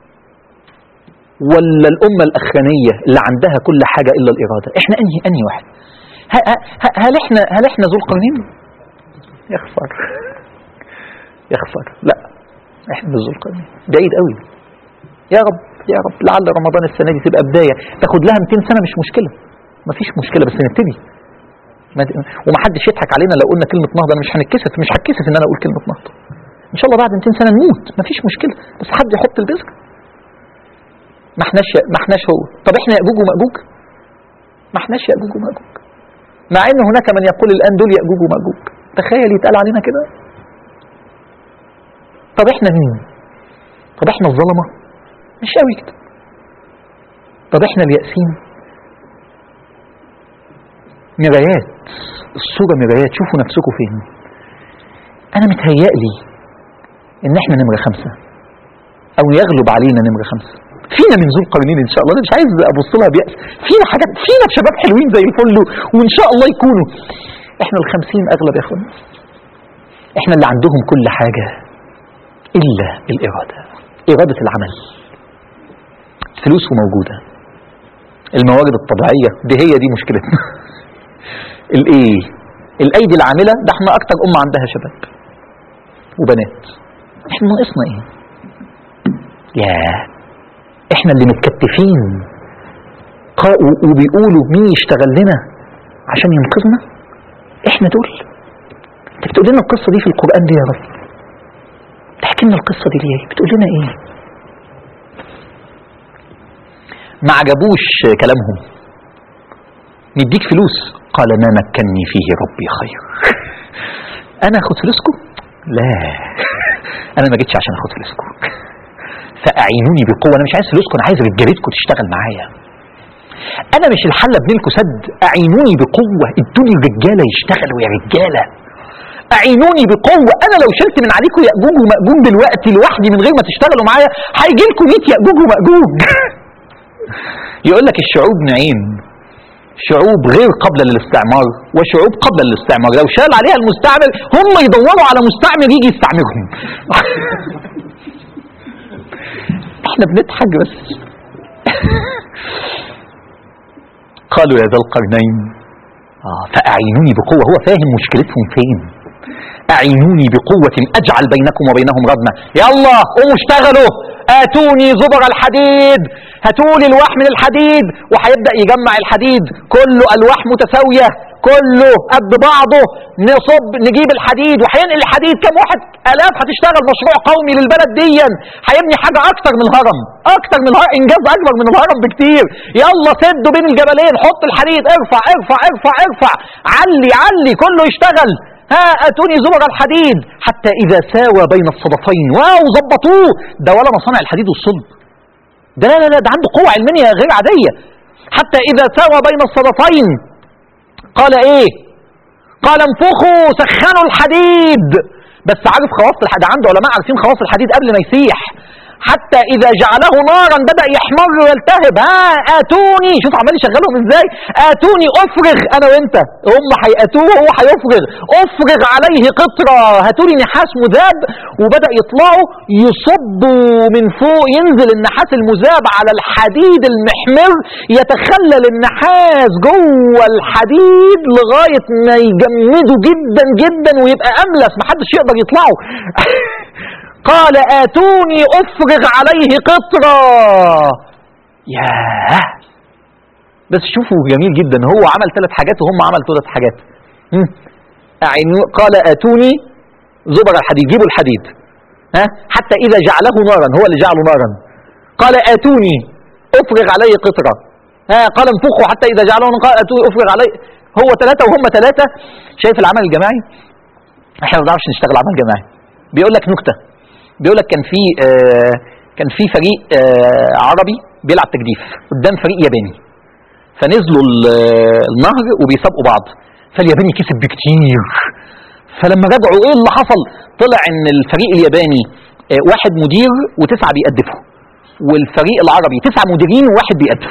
S1: ولا الأمة الأخرانية اللي عندها كل حاجة إلا الإرادة؟ إحنا أنهي أنهي واحد؟ هل إحنا هل إحنا ذو القرنين؟ يخسر يخسر لا، إحنا ذو القرنين، بعيد قوي. يا رب يا رب لعل رمضان السنة دي تبقى بداية، تاخد لها مئتين سنة مش مشكلة، مفيش مشكلة، بس نبتدي. ومحدش يضحك علينا لو قلنا كلمة نهضة، انا مش هنتكسف، مش هتكسف ان انا اقول كلمة نهضة. ان شاء الله بعد مئتين سنة نموت، مفيش مشكلة، بس حد يحط البذر. ما احناش ما احناش هو. طب احنا يأجوج ومأجوج؟ ما احناش يأجوج ومأجوج، مع ان هناك من يقول الان دول يأجوج ومأجوج. تخيل يتقال علينا كده. طب احنا مين؟ طب احنا الظلمة؟ مش قوي كده. طب احنا اليأسين؟ مرايات، الصورة مرايات، شوفوا نفسكم فين. انا متهيألي ان احنا نمرة خمسة، او يغلب علينا نمرة خمسة. فينا من ذو القرنين ان شاء الله، انا مش عايز ابص لها بيأس، فينا حاجات، فينا شباب حلوين زي الفل وان شاء الله يكونوا. احنا الخمسين اغلب يا اخوانا، احنا اللي عندهم كل حاجة الا الارادة، ارادة العمل. فلوسه موجودة، الموارد الطبيعية دي هي دي مشكلتنا. الايه؟ الايدي العاملة، ده احنا اكتر امة عندها شباب وبنات. احنا ناقصنا ايه؟ يا احنا اللي متكتفين وبيقولوا مين يشتغل لنا عشان ينقذنا؟ احنا دول. انت بتقول لنا القصة دي في القرآن ليه يا رب؟ تحكي لنا القصة دي ليه؟ بتقول لنا ايه؟ ما عجبوش كلامهم. نديك فلوس، قال ما مكنني فيه ربي خير. انا اخد فلوسكم؟ لا، انا ما جيتش عشان اخد فلوسكم. فاعينوني بقوه، انا مش عايز فلوسكم، انا عايز رجالتكم تشتغل معايا. انا مش الحله ابنلكم سد، اعينوني بقوه، ادوني الرجاله يشتغلوا يا رجاله. اعينوني بقوه، انا لو شلت من عليكم ياجوج وماجوج دلوقتي لوحدي من غير ما تشتغلوا معايا هيجي لكم مئة ياجوج وماجوج. يقول لك الشعوب نوعين، شعوب غير قابلة للاستعمار وشعوب قابلة للاستعمار. لو شال عليها المستعمر هم يدوروا على مستعمر يجي يستعمرهم. احنا بنضحك بس. قالوا يا ذا القرنين آه فأعينوني بقوة، هو فاهم مشكلتهم فين. أعينوني بقوة أجعل بينكم وبينهم ردمة. يلا قوموا اشتغلوا، آتوني زبر الحديد، هاتولي الواح من الحديد. وهيبدأ يجمع الحديد كله ألواح متساوية، كله قد بعضه، نصب نجيب الحديد وهينقل الحديد. كم واحد؟ آلاف هتشتغل مشروع قومي للبلد ديا، هيبني حاجة أكتر من الهرم، أكتر من الهرم، إنجاز أكبر من الهرم بكتير. يلا سدوا بين الجبلين، حط الحديد، ارفع ارفع ارفع ارفع، علي علي، كله يشتغل. ها اتوني زبر الحديد حتى اذا ساوى بين الصدفين. واو ظبطوه، ده ولا مصانع الحديد والصلب، ده لا لا لا، ده عنده قوة علمية غير عادية. حتى اذا ساوى بين الصدفين قال ايه؟ قال انفخوا سخنوا الحديد. بس عارف خواص الحديد، عنده علماء عارفين خواص الحديد قبل ما يسيح. حتى اذا جعله نارا بدأ يحمر ويلتهب. ها اتوني، شوف عمال يشغلهم ازاي. اتوني افرغ، انا وانت، هم هياتوه وهو هيفرغ. افرغ عليه قطرة، هاتولي نحاس مذاب. وبدأ يطلعوا يصبوا من فوق، ينزل النحاس المذاب على الحديد المحمر، يتخلل النحاس جوه الحديد لغاية ما يجمده جدا جدا ويبقى املس محدش يقدر يطلعه. قال آتوني أفرغ عليه قطرة. ياه، بس شوفوا جميل جدا، هو عمل ثلاث حاجات وهم عمل ثلاث حاجات. قال اتوني زبر الحديد، جيبوا الحديد ها حتى اذا جعله نارا، هو اللي جعله نارا. قال اتوني افرغ علي قطره، ها قال انفخوا حتى اذا جعله نارا، قال اتوني افرغ علي. هو ثلاثه وهم ثلاثه. شايف العمل الجماعي؟ احنا ما بنعرفش نشتغل عمل جماعي. بيقول لك نكته، بيقول لك كان في آه كان في فريق آه عربي بيلعب تجديف قدام فريق ياباني، فنزلوا النهر وبيسابقوا بعض، فالياباني كسب بكتير. فلما رجعوا ايه اللي حصل؟ طلع ان الفريق الياباني آه واحد مدير وتسعه بيقدفوا، والفريق العربي تسعه مديرين وواحد بيقدف.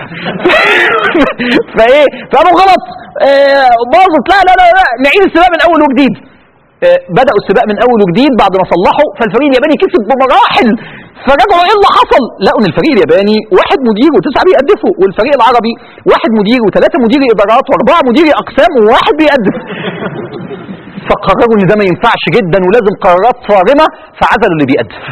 S1: فايه فقالوا غلط، آه باظت، لا لا لا لا نعيد السباق من اول وجديد. آه بدأوا السباق من اول وجديد بعد ما صلحوا، فالفريق الياباني كسب بمراحل. فرجعوا ايه اللي حصل؟ لقوا ان الفريق الياباني واحد مدير وتسعه بيقدفوا، والفريق العربي واحد مدير وثلاثه مدير ادارات واربعه مدير اقسام وواحد بيقدف. فقرروا ان ده ما ينفعش جدا ولازم قرارات صارمه، فعزلوا اللي بيقدف.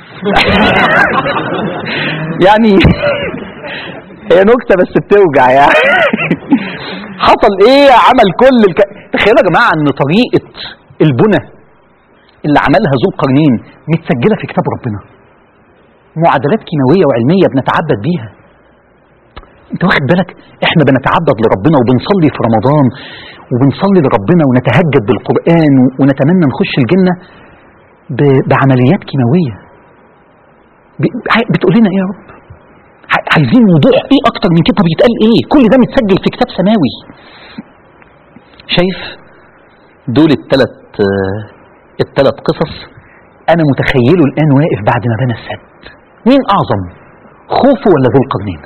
S1: يعني هي نكته بس بتوجع يعني. حصل ايه؟ عمل كل الك... تخيلوا يا جماعه ان طريقه البنى اللي عملها ذو القرنين متسجله في كتاب ربنا، معادلات كيماويه وعلميه بنتعبد بيها. انت واخد بالك؟ احنا بنتعبد لربنا وبنصلي في رمضان وبنصلي لربنا ونتهجد بالقران ونتمنى نخش الجنه ب... بعمليات كيماويه. ب... بتقول لنا ايه يا رب؟ عايزين وضوح ايه اكتر من كده؟ بيتقال ايه؟ كل ده متسجل في كتاب سماوي. شايف دول الثلاث الثلاث قصص؟ انا متخيله الان واقف بعد ما بنى السد. مين اعظم، خوفو ولا ذو القرنين؟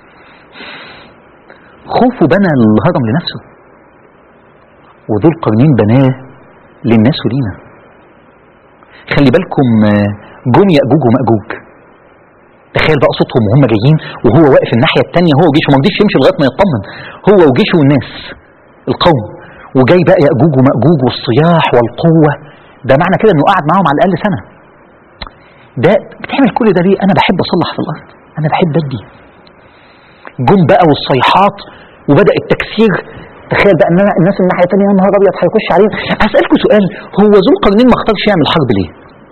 S1: خوفو بنى الهرم لنفسه، وذو القرنين بناه للناس ولينا. خلي بالكم جم يأجوج ومأجوج، تخيل بقى صوتهم وهم جايين وهو واقف الناحيه الثانيه، هو وجيشه، ما رضيش يمشي لغايه ما يطمن، هو وجيشه والناس القوم، وجاي بقى يأجوج ومأجوج والصياح والقوه. ده معنى كده انه قعد معاهم على الاقل سنه. ده بتعمل كل ده ليه؟ انا بحب اصلح في الارض، انا بحب ادي. جم بقى والصيحات وبدا التكسير. تخيل بقى ان الناس الناحيه الثانيه يا نهار ابيض هيخش عليهم. اسالكم سؤال، هو ذو القرنين ما اختارش يعمل حرب ليه؟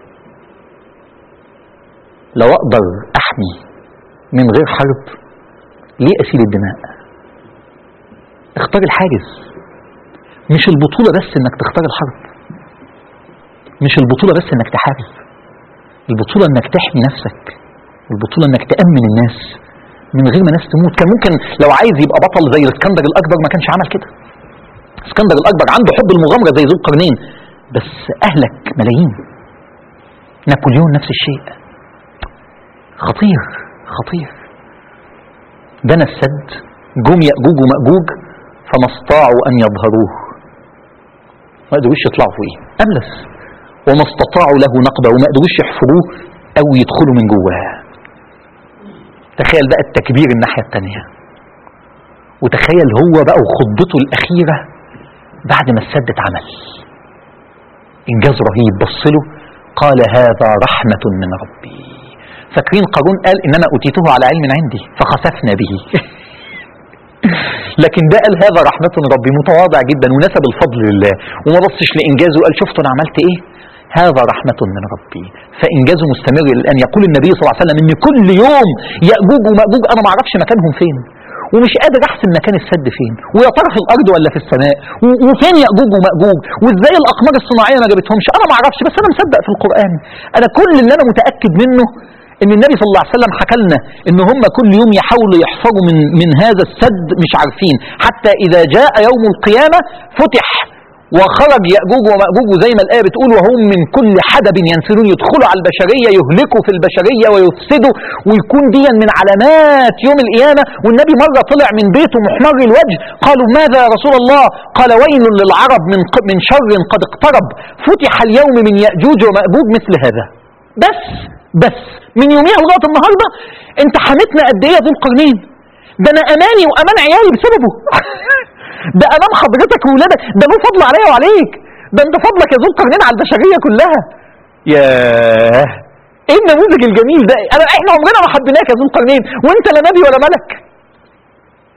S1: لو اقدر احمي من غير حرب ليه اسيل الدماء؟ اختار الحاجز. مش البطولة بس انك تختار الحرب، مش البطولة بس انك تحارب، البطولة انك تحمي نفسك، البطولة انك تأمن الناس من غير ما ناس تموت. كان ممكن لو عايز يبقى بطل زي الاسكندر الاكبر ما كانش عمل كده. الاسكندر الاكبر عنده حب المغامرة زي ذو القرنين، بس اهلك ملايين. نابليون نفس الشيء. خطير خطير. بنى السد، جم يأجوج ومأجوج فما استطاعوا أن يظهروه، ما قدروش يطلعوا فوقيه، أملس. وما استطاعوا له نقبة، وما قدروش يحفروه أو يدخلوا من جواه. تخيل بقى التكبير الناحية التانية، وتخيل هو بقى وخطبته الأخيرة بعد ما السد اتعمل. إنجاز رهيب. بصله قال هذا رحمة من ربي. فاكرين قارون قال انما اوتيته على علم عندي فخسفنا به. لكن ده قال هذا رحمة من ربي، متواضع جدا ونسب الفضل لله وما بصش لانجازه وقال شفتوا انا عملت ايه؟ هذا رحمة من ربي. فانجازه مستمر الان. يقول النبي صلى الله عليه وسلم ان كل يوم يأجوج ومأجوج انا ما اعرفش مكانهم فين، ومش قادر احسب مكان السد فين، ويا ترى في الارض ولا في السماء، وفين يأجوج ومأجوج، وازاي الاقمار الصناعيه ما جابتهمش، انا ما اعرفش، بس انا مصدق في القرآن. انا كل اللي انا متأكد منه ان النبي صلى الله عليه وسلم حكى لنا ان هم كل يوم يحاولوا يحفروا من من هذا السد مش عارفين، حتى اذا جاء يوم القيامه فتح وخرج يأجوج ومأجوج زي ما الآية بتقول وهم من كل حدب ينسلون، يدخلوا على البشرية يهلكوا في البشرية ويفسدوا، ويكون دي من علامات يوم القيامة. والنبي مرة طلع من بيته محمر الوجه، قالوا ماذا يا رسول الله؟ قال ويل للعرب من من شر قد اقترب، فتح اليوم من يأجوج ومأجوج مثل هذا. بس بس من يوميها لغاية النهاردة انت حمتنا قد ايه يا ذو القرنين؟ ده انا اماني وامان عيالي بسببه. ده امام حضرتك وولادك، ده له فضل عليا وعليك، ده انت فضلك يا ذو القرنين على البشريه كلها. ياه ايه النموذج الجميل ده. انا احنا عمرنا ما حبيناك يا ذو القرنين، وانت لا نبي ولا ملك.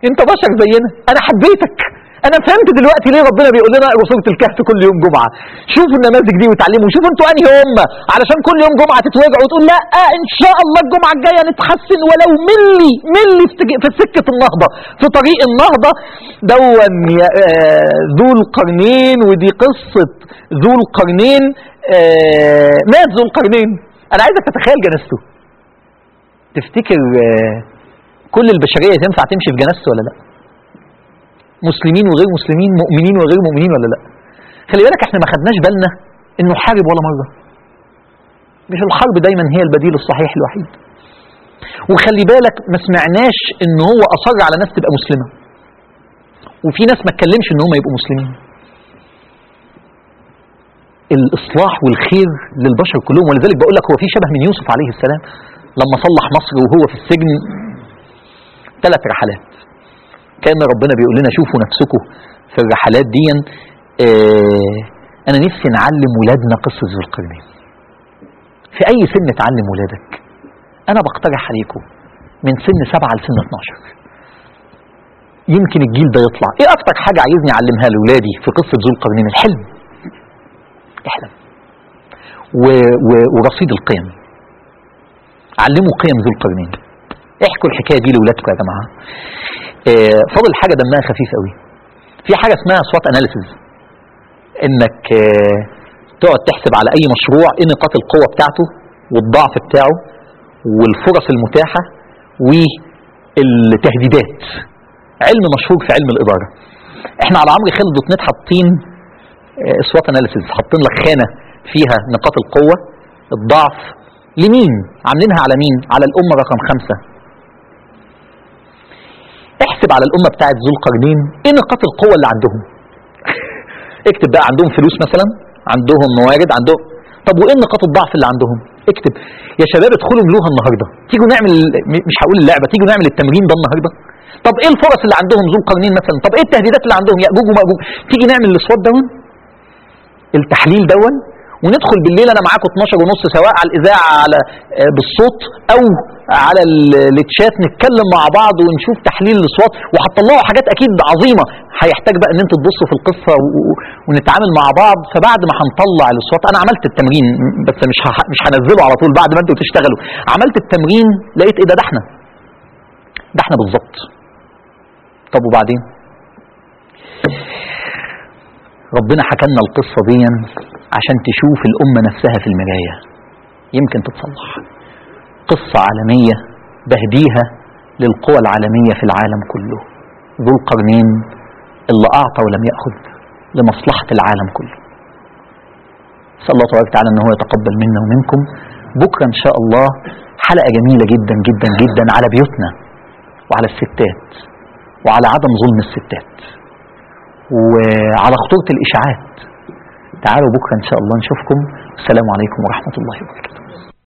S1: انت بشر زينا، انا حبيتك، انا فهمت دلوقتي ليه ربنا بيقول لنا اقروا سوره الكهف كل يوم جمعه. شوفوا النماذج دي وتعلموا، شوفوا انتوا انهي امه، علشان كل يوم جمعه تتوجعوا وتقول لا ان شاء الله الجمعه الجايه نتحسن ولو ملي ملي في سكه النهضه، في طريق النهضه. دون ذو القرنين، ودي قصه ذو القرنين. آه مات ذو القرنين. انا عايزك تتخيل جنازته. تفتكر آه كل البشريه تنفع تمشي في جنازته ولا لا؟ مسلمين وغير مسلمين، مؤمنين وغير مؤمنين ولا لا؟ خلي بالك احنا ما خدناش بالنا انه حارب ولا مره. مش الحرب دايما هي البديل الصحيح الوحيد. وخلي بالك ما سمعناش ان هو اصر على ناس تبقى مسلمه، وفي ناس ما اتكلمش ان هم يبقوا مسلمين. الاصلاح والخير للبشر كلهم. ولذلك بقول لك هو في شبه من يوسف عليه السلام لما صلح مصر وهو في السجن. ثلاث رحلات كان ربنا بيقول لنا شوفوا نفسكم في الرحلات دي. اه انا نفسي نعلم ولادنا قصة ذو القرنين. في اي سن تعلم ولادك؟ انا بقترح عليكم من سن سبعة لسن اتناشر. يمكن الجيل ده يطلع. ايه اكتر حاجة عايزني اعلمها لولادي في قصة ذو القرنين؟ الحلم. احلم و... و... ورصيد القيم. علموا قيم ذو القرنين. احكوا الحكاية دي لولادكم يا جماعة. اه فضل حاجة دمها خفيف قوي. في حاجة اسمها سوات اناليسيز، انك اه تقعد تحسب على اي مشروع ايه نقاط القوة بتاعته والضعف بتاعه والفرص المتاحة والتهديدات. علم مشهور في علم الإدارة. احنا على عمرو خالد دوت نت حاطين اه سوات اناليسيز، حاطين لك خانة فيها نقاط القوة الضعف لمين، عاملينها على مين؟ على الأمة رقم خمسة. احسب على الأمة بتاعت ذو القرنين ايه نقاط القوة اللي عندهم. اكتب بقى عندهم فلوس مثلا، عندهم موارد، عندهم. طب وايه نقاط الضعف اللي عندهم؟ اكتب. يا شباب ادخلوا ملوها النهارده، تيجوا نعمل، مش هقول اللعبة، تيجوا نعمل التمرين ده النهارده. طب ايه الفرص اللي عندهم ذو القرنين مثلا؟ طب ايه التهديدات اللي عندهم يأجوج ومأجوج؟ تيجي نعمل الاسوات دون، التحليل دون، وندخل بالليل انا معاكم اتناشر ونص سواء على الاذاعه على بالصوت او على التشات، نتكلم مع بعض ونشوف تحليل الاصوات، وهتطلعوا حاجات اكيد عظيمه. هيحتاج بقى ان انتوا تبصوا في القصه ونتعامل مع بعض. فبعد ما هنطلع الاصوات، انا عملت التمرين بس مش مش هنزله على طول، بعد ما انتوا تشتغلوا عملت التمرين لقيت ايه ده، ده احنا ده احنا بالظبط. طب وبعدين؟ ربنا حكى لنا القصه دي عشان تشوف الأمة نفسها في المراية، يمكن تتصلح. قصة عالمية بهديها للقوى العالمية في العالم كله. ذو القرنين اللي أعطى ولم يأخذ لمصلحة العالم كله. صلى الله تبارك وتعالى أنه يتقبل منا ومنكم. بكرة إن شاء الله حلقة جميلة جدا جدا جدا على بيوتنا وعلى الستات وعلى عدم ظلم الستات وعلى خطورة الإشاعات. تعالوا بكرة إن شاء الله نشوفكم. السلام عليكم ورحمة الله وبركاته.